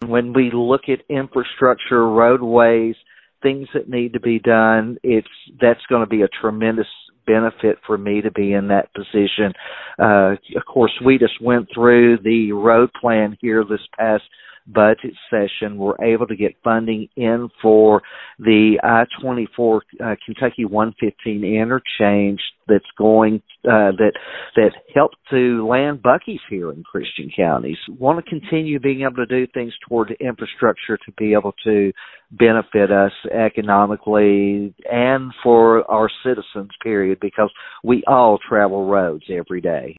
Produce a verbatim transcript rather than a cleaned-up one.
when we look at infrastructure, roadways, things that need to be done, it's that's going to be a tremendous benefit for me to be in that position. Uh, of course, we just went through the road plan here this past budget session. We're able to get funding in for the I twenty-four uh, Kentucky one fifteen interchange that's going uh, that that helped to land Buc-ee's here in Christian counties. Want to continue being able to do things toward infrastructure to be able to benefit us economically and for our citizens, period, because we all travel roads every day.